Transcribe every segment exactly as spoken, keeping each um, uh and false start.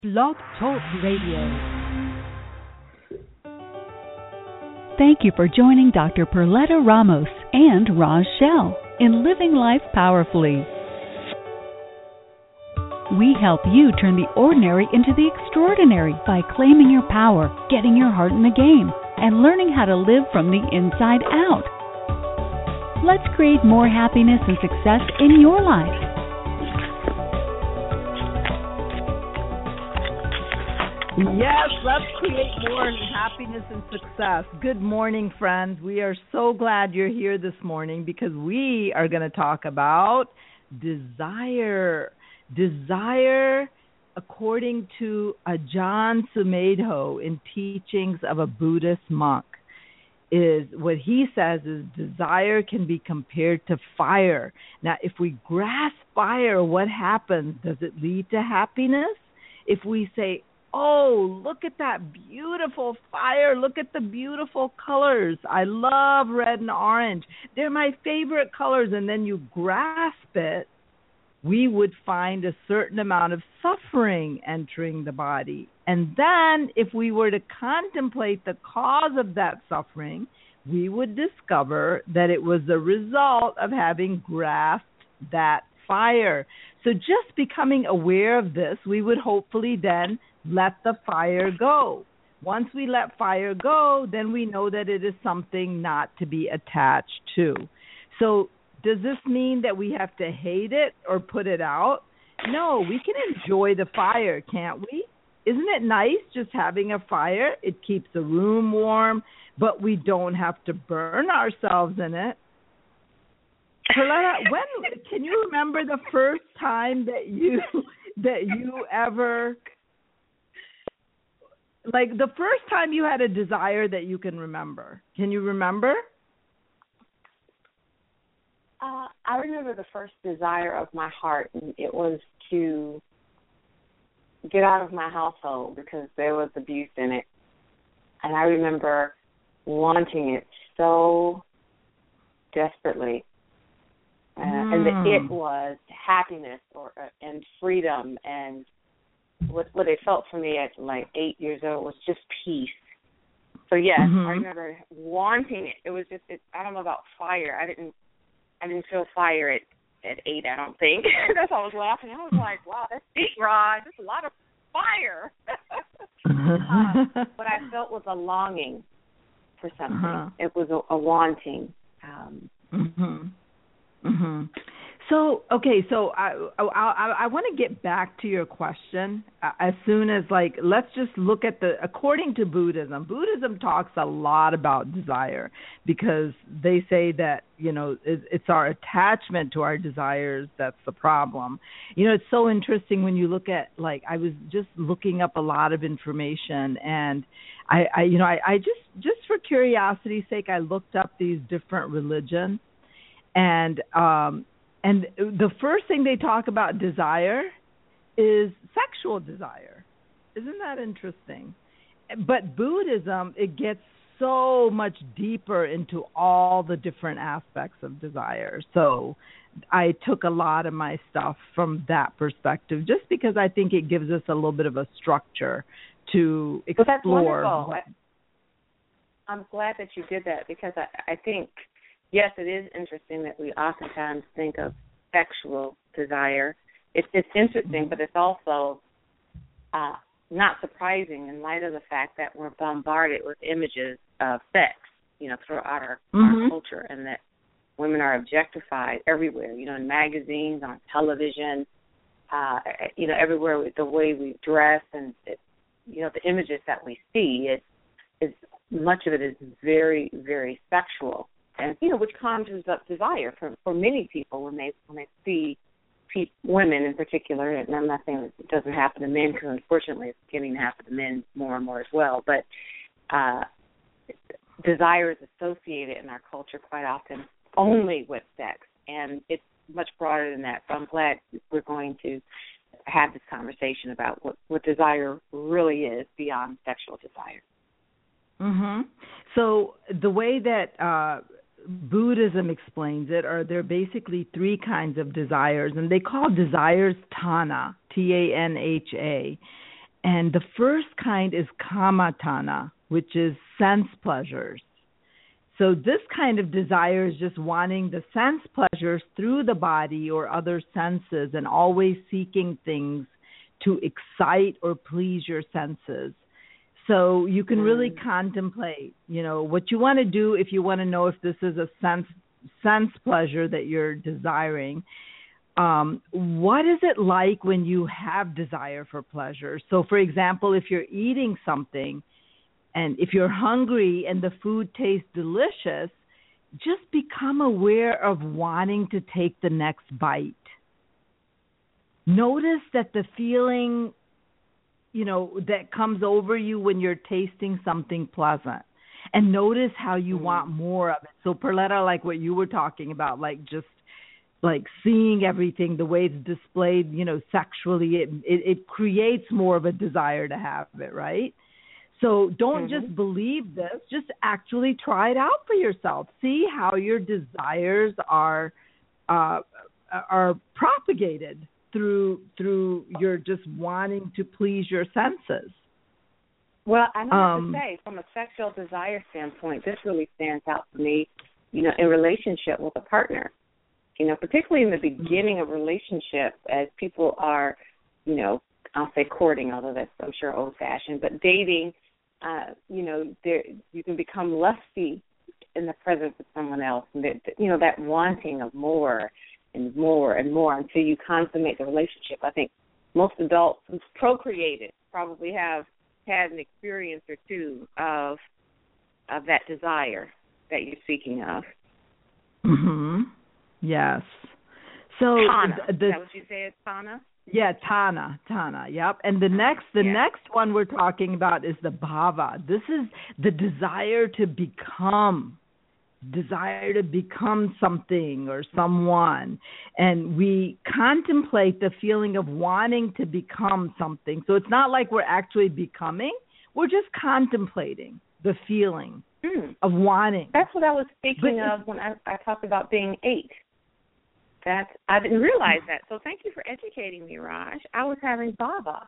Blog Talk Radio. Thank you for joining Doctor Perletta Ramos and Roz Shell in Living Life Powerfully. We help you turn the ordinary into the extraordinary by claiming your power, getting your heart in the game, and learning how to live from the inside out. Let's create more happiness and success in your life. Yes, let's create more happiness and success. Good morning, friends. We are so glad you're here this morning because we are going to talk about desire. Desire, according to Ajahn Sumedho in Teachings of a Buddhist Monk, is what he says is desire can be compared to fire. Now, if we grasp fire, what happens? Does it lead to happiness? If we say, oh, look at that beautiful fire. Look at the beautiful colors. I love red and orange. They're my favorite colors. And then you grasp it, we would find a certain amount of suffering entering the body. And then if we were to contemplate the cause of that suffering, we would discover that it was the result of having grasped that fire. So just becoming aware of this, we would hopefully then let the fire go. Once we let fire go, then we know that it is something not to be attached to. So does this mean that we have to hate it or put it out? No, we can enjoy the fire, can't we? Isn't it nice just having a fire? It keeps the room warm, but we don't have to burn ourselves in it. Perletta, when can you remember the first time that you that you ever like the first time you had a desire that you can remember? Can you remember? Uh, I remember the first desire of my heart, and it was to get out of my household because there was abuse in it. And I remember wanting it so desperately. Uh, mm. And the it was happiness or uh, and freedom, and what what it felt for me at like eight years old was just peace. So yes, mm-hmm. I remember wanting it. It was just it, I don't know about fire. I didn't I didn't feel fire at, at eight. I don't think. That's why I was laughing. I was like, wow, that's deep, Rod. That's a lot of fire. uh, what I felt was a longing for something. Uh-huh. It was a, a wanting. Um, mm-hmm. Mm-hmm. So, okay, so I I, I, I want to get back to your question uh, as soon as, like, let's just look at the, according to Buddhism, Buddhism talks a lot about desire because they say that, you know, it, it's our attachment to our desires that's the problem. You know, it's so interesting when you look at, like, I was just looking up a lot of information and I, I you know, I, I just, just for curiosity's sake, I looked up these different religions. And um, and the first thing they talk about desire is sexual desire. Isn't that interesting? But Buddhism, it gets so much deeper into all the different aspects of desire. So I took a lot of my stuff from that perspective just because I think it gives us a little bit of a structure to explore. Well, that's wonderful. I, I'm glad that you did that because I, I think – yes, it is interesting that we oftentimes think of sexual desire. It's, it's interesting, but it's also uh, not surprising in light of the fact that we're bombarded with images of sex, you know, throughout our, mm-hmm. our culture, and that women are objectified everywhere, you know, in magazines, on television, uh, you know, everywhere with the way we dress and, it, you know, the images that we see, it is much of it is very, very sexual. And, you know, which conjures up desire for, for many people when they when they see pe- women in particular. And I'm not saying that it doesn't happen to men because, unfortunately, it's beginning to happen to men more and more as well. But uh, desire is associated in our culture quite often only with sex. And it's much broader than that. So I'm glad we're going to have this conversation about what, what desire really is beyond sexual desire. Mm-hmm. So the way that uh, Buddhism explains it, are there basically three kinds of desires, and they call desires tanha, T A N H A. And the first kind is kamatana, which is sense pleasures. So this kind of desire is just wanting the sense pleasures through the body or other senses and always seeking things to excite or please your senses. So you can really mm. contemplate, you know, what you want to do if you want to know if this is a sense sense pleasure that you're desiring. Um, what is it like when you have desire for pleasure? So, for example, if you're eating something and if you're hungry and the food tastes delicious, just become aware of wanting to take the next bite. Notice that the feeling, you know, that comes over you when you're tasting something pleasant. And notice how you mm-hmm. want more of it. So, Perletta, like what you were talking about, like just like seeing everything, the way it's displayed, you know, sexually, it, it, it creates more of a desire to have it, right? So don't mm-hmm. just believe this, just actually try it out for yourself. See how your desires are uh, are propagated through through your just wanting to please your senses. Well, I know um, what to say. From a sexual desire standpoint, this really stands out for me, you know, in relationship with a partner. You know, particularly in the beginning of a relationship, as people are, you know, I'll say courting, although that's, I'm sure, old-fashioned, but dating, uh, you know, there you can become lusty in the presence of someone else. And, that, you know, that wanting of more and more and more until you consummate the relationship. I think most adults who've procreated probably have had an experience or two of of that desire that you're speaking of. Mm-hmm. Yes. So Tana. The, Is that what you say? It's Tana? Yeah, Tana, Tana. Yep. And the next, the yeah. next one we're talking about is the bhava. This is the desire to become, desire to become something or someone, and we contemplate the feeling of wanting to become something. So it's not like we're actually becoming; we're just contemplating the feeling mm. of wanting. That's what I was speaking but of when I, I talked about being eight. That I didn't realize that. So thank you for educating me, Raj. I was having bhava.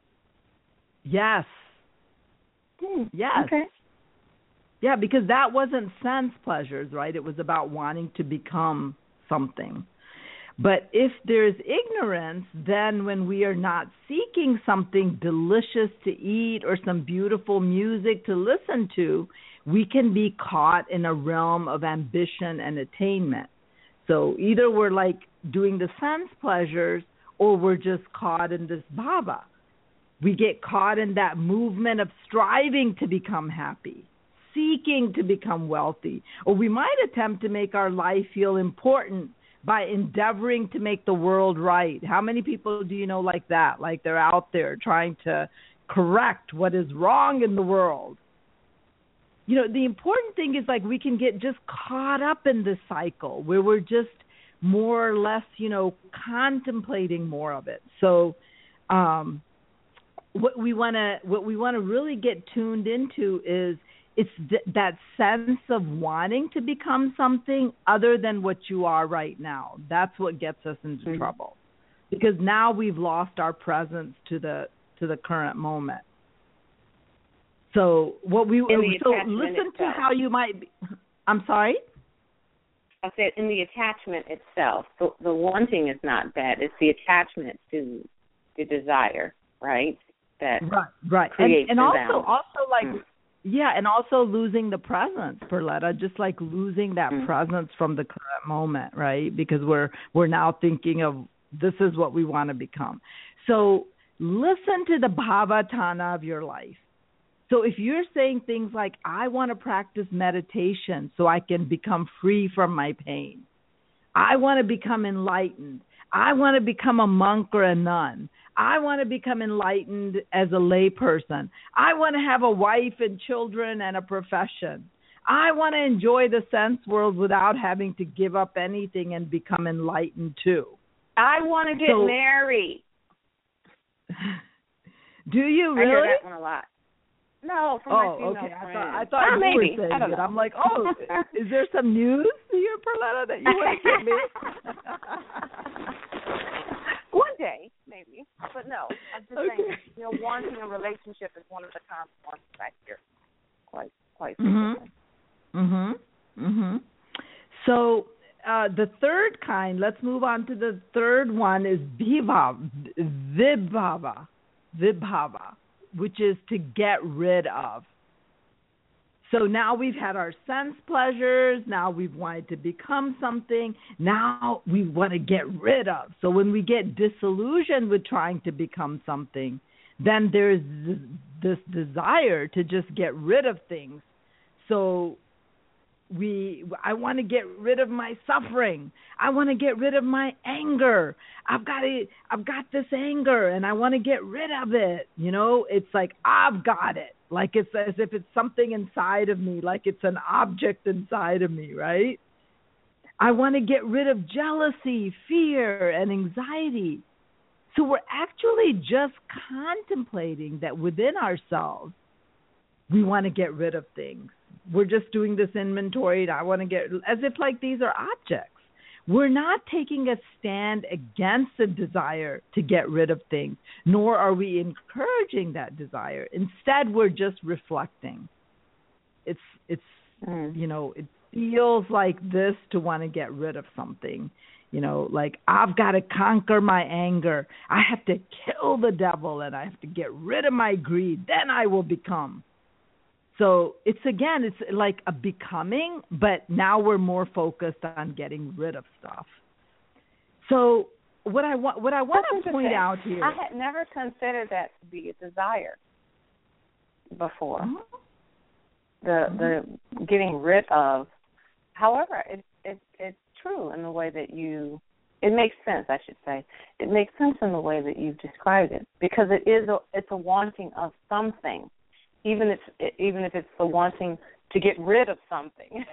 Yes. Hmm. Yes. Okay. Yeah, because that wasn't sense pleasures, right? It was about wanting to become something. But if there's ignorance, then when we are not seeking something delicious to eat or some beautiful music to listen to, we can be caught in a realm of ambition and attainment. So either we're like doing the sense pleasures or we're just caught in this bhava. We get caught in that movement of striving to become happy, seeking to become wealthy, or we might attempt to make our life feel important by endeavoring to make the world right. How many people do you know like that? Like they're out there trying to correct what is wrong in the world. You know, the important thing is like we can get just caught up in this cycle where we're just more or less, you know, contemplating more of it. So um, what we want to what we want to really get tuned into is it's th- that sense of wanting to become something other than what you are right now. That's what gets us into mm-hmm. trouble, because now we've lost our presence to the to the current moment. So what we so listen itself. to how you might be. I'm sorry? I said in the attachment itself, the, the wanting is not bad. It's the attachment to the desire, right? That right, right. creates and, and the also, also like, mm. yeah, and also losing the presence, Perletta, just like losing that mm. presence from the current moment, right? Because we're we're now thinking of this is what we want to become. So listen to the bhavatana of your life. So if you're saying things like, I want to practice meditation so I can become free from my pain. I want to become enlightened. I want to become a monk or a nun. I want to become enlightened as a layperson. I want to have a wife and children and a profession. I want to enjoy the sense world without having to give up anything and become enlightened too. I want to get so, married. Do you really? I hear that one a lot. No, from my oh, female okay. friends. I thought, I thought oh, you maybe. were saying I don't it. know. I'm like, oh, is there some news here, Perletta, that you want to give me? One day, maybe. But no, I'm just okay. saying, you know, wanting a relationship is one of the common ones I hear quite, quite Mhm. frequently. Mhm. Mhm. So uh, the third kind, let's move on to the third one, is vibhava, vibhava, vibhava, which is to get rid of. So now we've had our sense pleasures. Now we've wanted to become something. Now we want to get rid of. So when we get disillusioned with trying to become something, then there's this desire to just get rid of things. So we, I want to get rid of my suffering. I want to get rid of my anger. I've got to, I've got this anger, and I want to get rid of it. You know, it's like I've got it. Like it's as if it's something inside of me, like it's an object inside of me, right? I want to get rid of jealousy, fear, and anxiety. So we're actually just contemplating that within ourselves, we want to get rid of things. We're just doing this inventory. I want to get, as if like these are objects. We're not taking a stand against a desire to get rid of things, nor are we encouraging that desire. Instead, we're just reflecting. It's, it's, mm. you know, it feels like this to want to get rid of something. You know, like I've got to conquer my anger. I have to kill the devil, and I have to get rid of my greed. Then I will become. So it's, again, it's like a becoming, but now we're more focused on getting rid of stuff. So what I want, what I want to point out here, I had never considered that to be a desire before. Mm-hmm. The the getting rid of. However, it, it it's true in the way that you. It makes sense, I should say. It makes sense in the way that you've described it, because it is a, it's a wanting of something. Even if even if it's the wanting to get rid of something.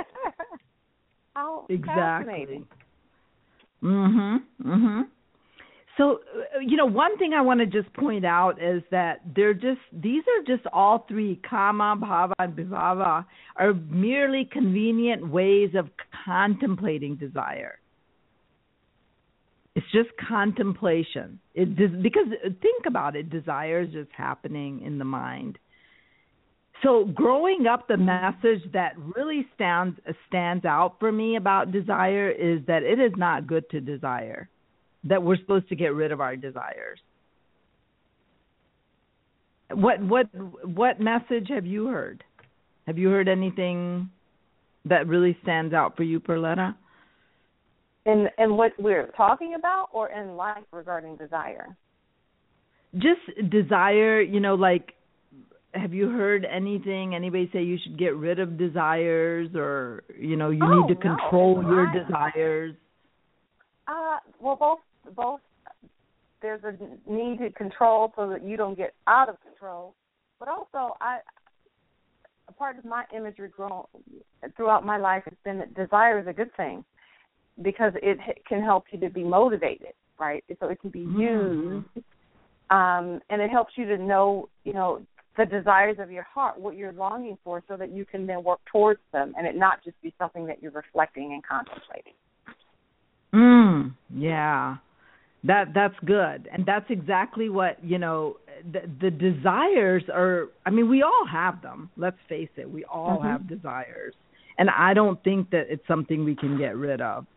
How exactly. Mhm. Mhm. So, you know, one thing I want to just point out is that they're just these are just all three, kama, bhava, and vibhava, are merely convenient ways of contemplating desire. It's just contemplation. It because think about it, desire is just happening in the mind. So growing up, the message that really stands stands out for me about desire is that it is not good to desire, that we're supposed to get rid of our desires. What what what message have you heard? Have you heard anything that really stands out for you, Perletta? In in what we're talking about, or in life regarding desire? Just desire, you know, like. Have you heard anything, anybody say you should get rid of desires, or, you know, you oh, need to control no. your I, desires? Uh, well, both, both. There's a need to control so that you don't get out of control. But also, I, a part of my imagery grown, throughout my life has been that desire is a good thing, because it can help you to be motivated, right? So it can be mm-hmm. used, um, and it helps you to know, you know, the desires of your heart, what you're longing for, so that you can then work towards them, and it not just be something that you're reflecting and contemplating. Mm, yeah, that that's good, and that's exactly what, you know, the, the desires are. I mean, we all have them. Let's face it, we all mm-hmm. have desires, and I don't think that it's something we can get rid of.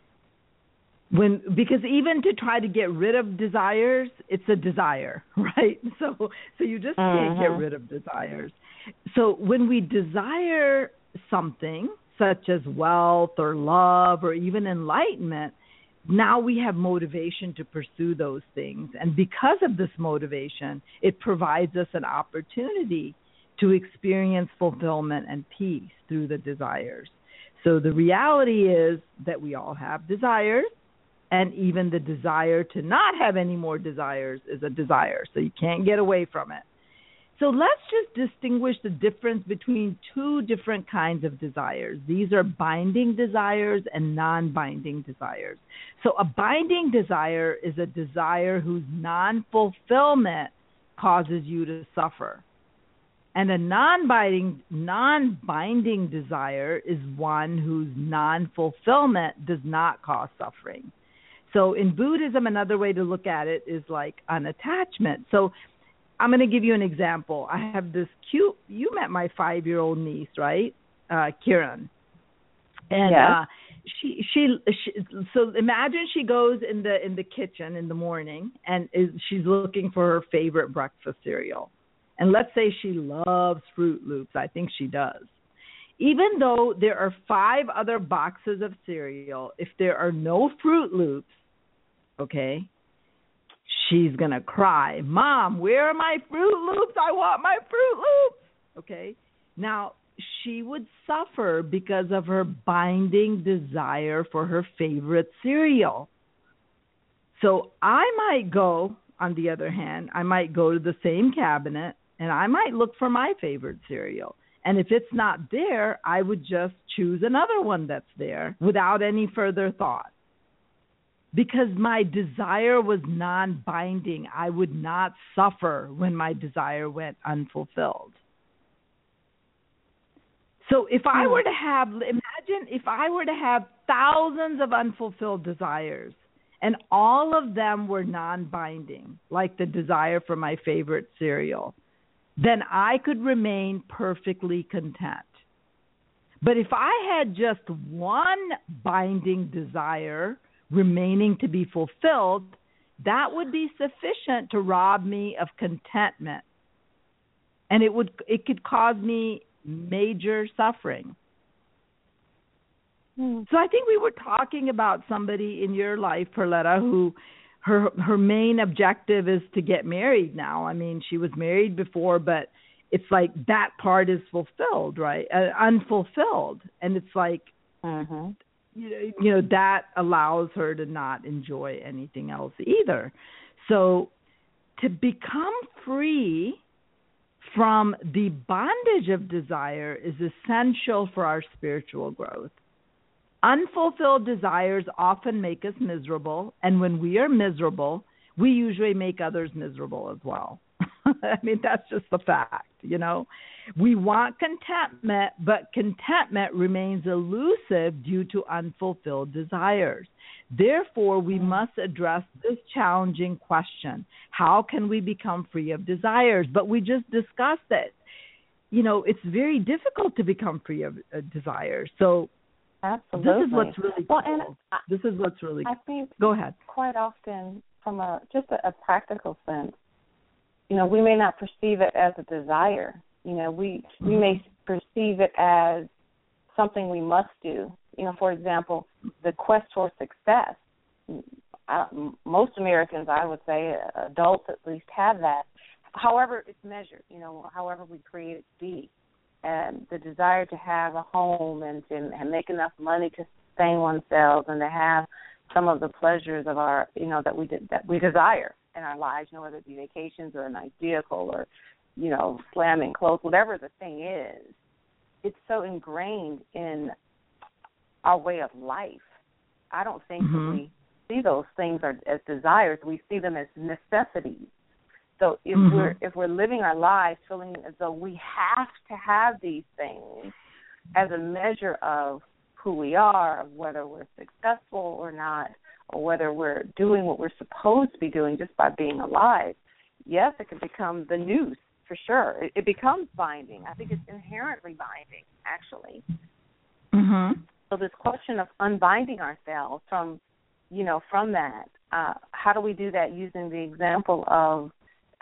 When because even to try to get rid of desires, it's a desire, right? So so you just can't mm-hmm. get rid of desires. So when we desire something, such as wealth or love or even enlightenment, now we have motivation to pursue those things. And because of this motivation, it provides us an opportunity to experience fulfillment and peace through the desires. So the reality is that we all have desires. And even the desire to not have any more desires is a desire. So you can't get away from it. So let's just distinguish the difference between two different kinds of desires. These are binding desires and non-binding desires. So a binding desire is a desire whose non-fulfillment causes you to suffer. And a non-binding, non-binding desire is one whose non-fulfillment does not cause suffering. So in Buddhism, another way to look at it is like unattachment. So I'm going to give you an example. I have this cute, you met my five-year-old niece, right? Uh, Kieran. And yeah. uh, she, she, she, so imagine she goes in the, in the kitchen in the morning and is, she's looking for her favorite breakfast cereal. And let's say she loves Fruit Loops. I think she does. Even though there are five other boxes of cereal, if there are no Fruit Loops, okay, she's going to cry, Mom, where are my Fruit Loops? I want my Fruit Loops. Okay. Now, she would suffer because of her binding desire for her favorite cereal. So I might go, on the other hand, I might go to the same cabinet and I might look for my favorite cereal. And if it's not there, I would just choose another one that's there without any further thought. Because my desire was non-binding, I would not suffer when my desire went unfulfilled. So if I were to have, imagine if I were to have thousands of unfulfilled desires and all of them were non-binding, like the desire for my favorite cereal, then I could remain perfectly content. But if I had just one binding desire remaining to be fulfilled, that would be sufficient to rob me of contentment. And it would it could cause me major suffering. Hmm. So I think we were talking about somebody in your life, Perletta, who her her main objective is to get married now. I mean, she was married before, but it's like that part is fulfilled, right? Uh, unfulfilled. And it's like, mm-hmm. you know, you know, that allows her to not enjoy anything else either. So to become free from the bondage of desire is essential for our spiritual growth. Unfulfilled desires often make us miserable, and when we are miserable, we usually make others miserable as well. I mean, that's just the fact, you know. We want contentment, but contentment remains elusive due to unfulfilled desires. Therefore, we must address this challenging question. How can we become free of desires? But we just discussed it. You know, it's very difficult to become free of uh, desires. So absolutely. This is what's really well, cool. And I, this is what's really I think Go ahead. Quite often, from a just a, a practical sense, you know, we may not perceive it as a desire. You know, we we may perceive it as something we must do. You know, for example, the quest for success. I, most Americans, I would say, adults at least, have that. However, it's measured. You know, however we create it to be, and the desire to have a home and to and make enough money to sustain oneself and to have some of the pleasures of our, you know, that we did, that we desire in our lives. You know, whether it be vacations or a nice vehicle or, you know, slamming clothes, whatever the thing is, it's so ingrained in our way of life. I don't think mm-hmm. that we see those things as desires. We see them as necessities. So if mm-hmm. we're if we're living our lives feeling as though we have to have these things as a measure of who we are, of whether we're successful or not, or whether we're doing what we're supposed to be doing just by being alive, yes, it can become the noose for sure. It, it becomes binding. I think it's inherently binding, actually. Mm-hmm. So this question of unbinding ourselves from, you know, from that, uh, how do we do that using the example of,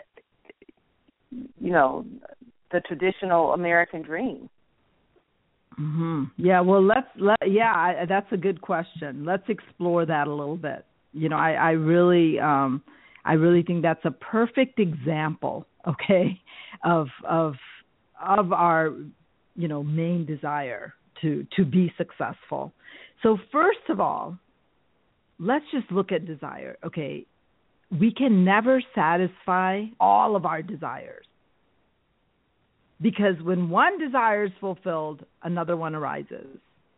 you know, the traditional American dream? Mm-hmm. Yeah, well, let's let yeah, I, that's a good question. Let's explore that a little bit. You know, I, I really, um, I really think that's a perfect example, okay, of of of our, you know, main desire to to be successful. So first of all, let's just look at desire. Okay, we can never satisfy all of our desires. Because when one desire is fulfilled, another one arises.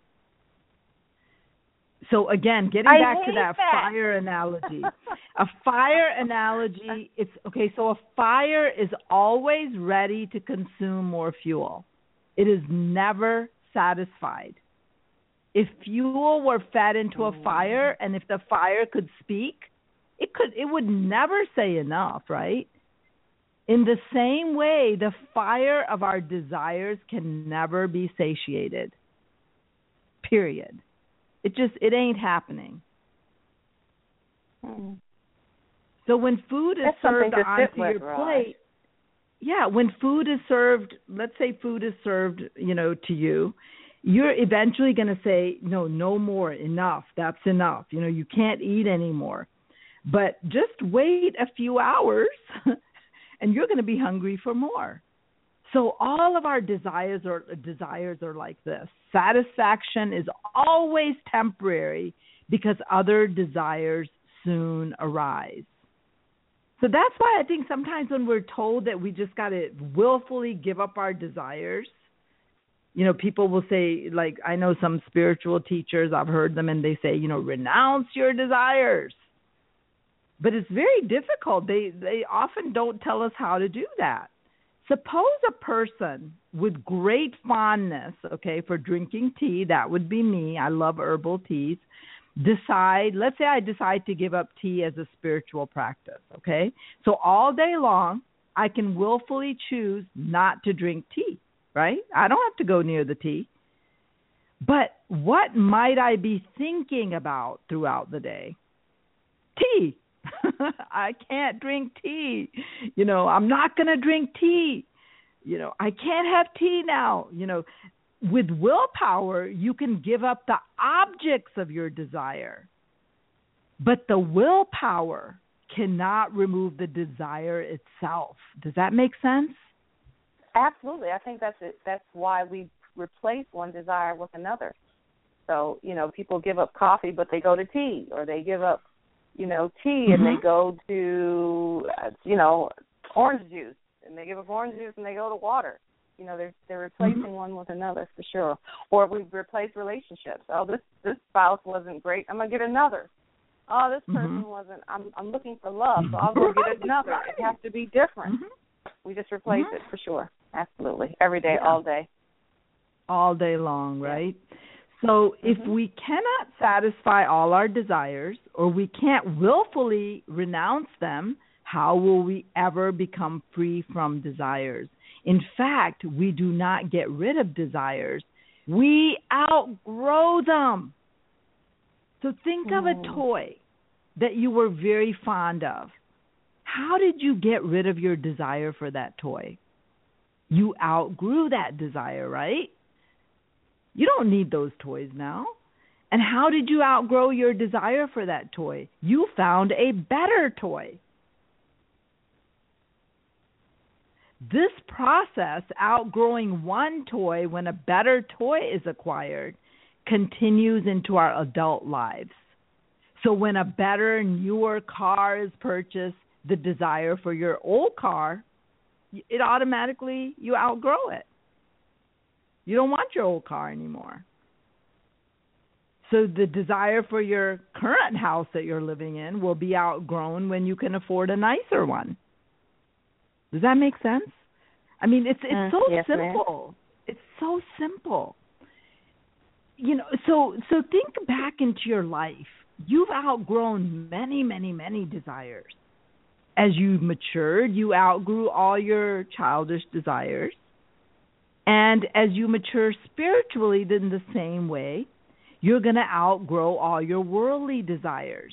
So again, getting I back to that, that fire analogy. A fire analogy, it's okay, so a fire is always ready to consume more fuel. It is never satisfied. If fuel were fed into a fire, and if the fire could speak, it could it would never say enough, right? In the same way, the fire of our desires can never be satiated. Period. It just it ain't happening. Hmm. So when food is That's served something to onto sit with, your Raj. plate, yeah, when food is served, let's say food is served, you know, to you, you're eventually going to say, no, no more, enough, that's enough. You know, you can't eat anymore. But just wait a few hours and you're going to be hungry for more. So all of our desires are desires are like this. Satisfaction is always temporary because other desires soon arise. So that's why I think sometimes when we're told that we just got to willfully give up our desires, you know, people will say, like, I know some spiritual teachers, I've heard them, and they say, you know, renounce your desires. But it's very difficult. They they often don't tell us how to do that. Suppose a person with great fondness, okay, for drinking tea, that would be me, I love herbal teas, decide, let's say I decide to give up tea as a spiritual practice, okay? So all day long, I can willfully choose not to drink tea, right? I don't have to go near the tea. But what might I be thinking about throughout the day? Tea. I can't drink tea. You know, I'm not going to drink tea. You know, I can't have tea now. You know, with willpower, you can give up the objects of your desire. But the willpower cannot remove the desire itself. Does that make sense? Absolutely. I think that's it. That's why we replace one desire with another. So, you know, people give up coffee, but they go to tea, or they give up, you know, tea and Mm-hmm. they go to, uh, you know, orange juice, and they give up orange juice and they go to water. You know, they're they're replacing mm-hmm. one with another for sure. Or we replace relationships. Oh, this this spouse wasn't great. I'm gonna get another. Oh, this person mm-hmm. wasn't. I'm I'm looking for love, so I'll go get another. It has to be different. Mm-hmm. We just replace mm-hmm. it for sure. Absolutely, every day, yeah. all day, all day long, right? Yeah. So if mm-hmm. we cannot satisfy all our desires, or we can't willfully renounce them, how will we ever become free from desires? In fact, we do not get rid of desires. We outgrow them. So think mm. of a toy that you were very fond of. How did you get rid of your desire for that toy? You outgrew that desire, right? You don't need those toys now. And how did you outgrow your desire for that toy? You found a better toy. This process, outgrowing one toy when a better toy is acquired, continues into our adult lives. So when a better, newer car is purchased, the desire for your old car, it automatically, you outgrow it. You don't want your old car anymore. So the desire for your current house that you're living in will be outgrown when you can afford a nicer one. Does that make sense? I mean, it's it's uh, so yes, simple. ma'am. It's so simple. You know, so so think back into your life. You've outgrown many, many, many desires. As you matured, you outgrew all your childish desires. And as you mature spiritually, in the same way, you're going to outgrow all your worldly desires.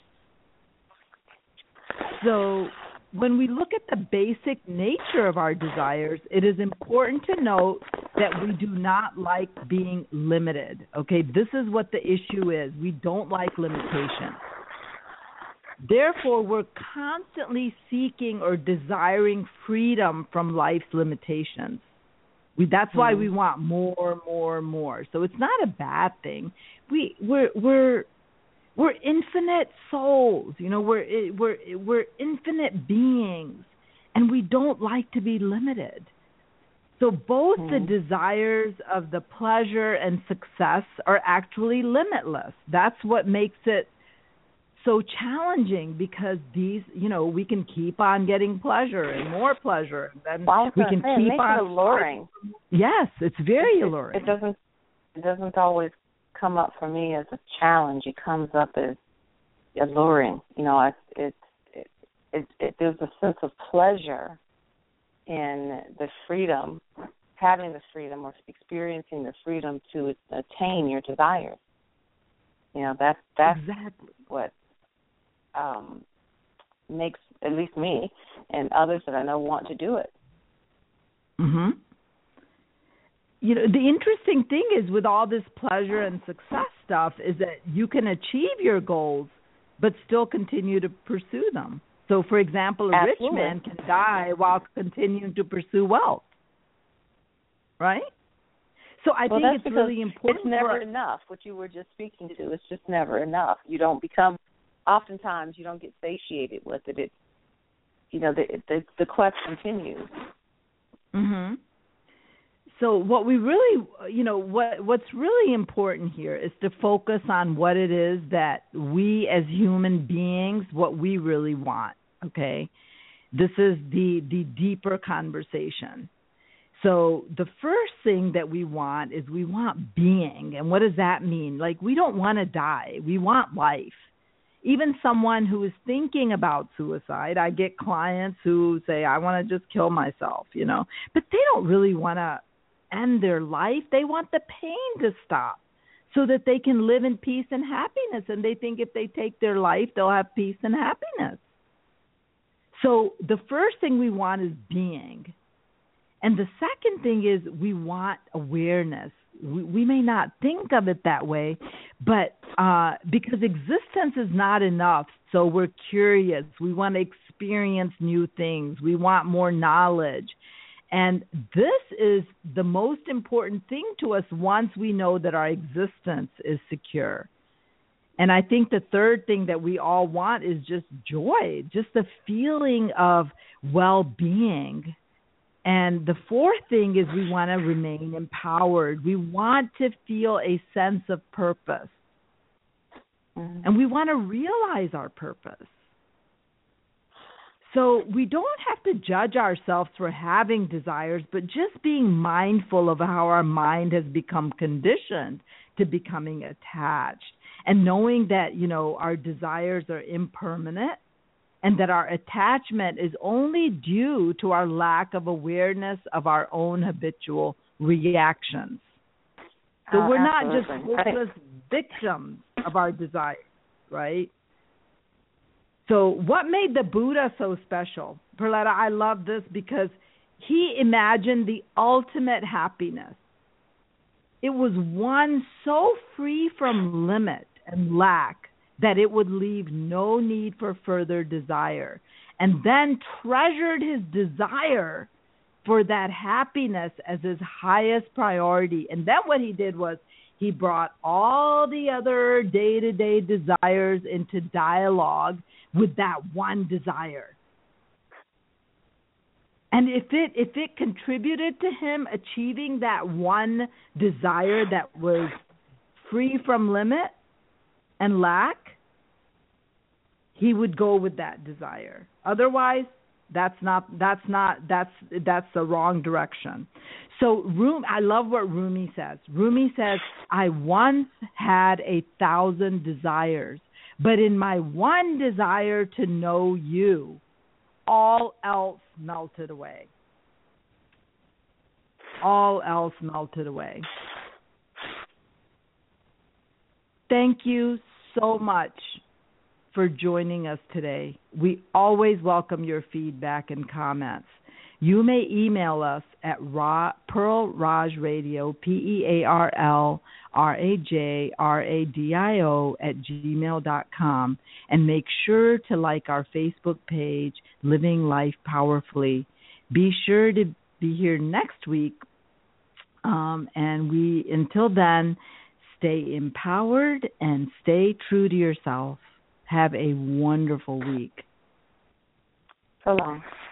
So when we look at the basic nature of our desires, it is important to note that we do not like being limited. Okay, this is what the issue is. We don't like limitation. Therefore, we're constantly seeking or desiring freedom from life's limitations. We, that's why we want more, more, more. So it's not a bad thing. We we're we're we're infinite souls. You know, we're we're we're infinite beings, and we don't like to be limited. So both mm-hmm. the desires of the pleasure and success are actually limitless. That's what makes it so challenging, because these, you know, we can keep on getting pleasure and more pleasure, and then well, we can say, keep it makes on it alluring. Yes, it's very it, alluring. It doesn't it doesn't always come up for me as a challenge. It comes up as alluring. You know, it's it, it, it, it, there's a sense of pleasure in the freedom, having the freedom or experiencing the freedom to attain your desires. You know, that, that's exactly what um, makes at least me and others that I know want to do it. Mm-hmm. You know, the interesting thing is with all this pleasure and success stuff is that you can achieve your goals but still continue to pursue them. So, for example, a Absolutely. rich man can die while continuing to pursue wealth, right? So I well, think it's really important. It's never for, enough, what you were just speaking to. It's just never enough. You don't become, oftentimes you don't get satiated with it. It, you know, the, the, the quest continues. Mm-hmm. So what we really, you know, what what's really important here is to focus on what it is that we as human beings, what we really want, okay? This is the, the deeper conversation. So the first thing that we want is we want being. And what does that mean? Like, we don't want to die. We want life. Even someone who is thinking about suicide, I get clients who say, I want to just kill myself, you know, but they don't really want to end their life. They want the pain to stop so that they can live in peace and happiness. And they think if they take their life, they'll have peace and happiness. So the first thing we want is being. And the second thing is we want awareness. We, we may not think of it that way, but uh, because existence is not enough, so we're curious. We want to experience new things. We want more knowledge. And this is the most important thing to us once we know that our existence is secure. And I think the third thing that we all want is just joy, just the feeling of well-being. And the fourth thing is we want to remain empowered. We want to feel a sense of purpose. Mm-hmm. And we want to realize our purpose. So we don't have to judge ourselves for having desires, but just being mindful of how our mind has become conditioned to becoming attached, and knowing that, you know, our desires are impermanent and that our attachment is only due to our lack of awareness of our own habitual reactions. So oh, we're absolutely. not just hopeless victims of our desires, right? So what made the Buddha so special? Perletta, I love this because he imagined the ultimate happiness. It was one so free from limit and lack that it would leave no need for further desire, and then treasured his desire for that happiness as his highest priority. And then what he did was he brought all the other day-to-day desires into dialogue with that one desire. And if it if it contributed to him achieving that one desire that was free from limit and lack, he would go with that desire. Otherwise, that's not that's not that's that's the wrong direction. So Rumi, I love what Rumi says. Rumi says, I once had a thousand desires, but in my one desire to know you, all else melted away. All else melted away. Thank you so much for joining us today. We always welcome your feedback and comments. You may email us at Ra, Pearl Raj Radio, P E A R L R A J R A D I O at gmail dot com, and make sure to like our Facebook page, Living Life Powerfully. Be sure to be here next week, um, and we until then, stay empowered and stay true to yourself. Have a wonderful week. So long.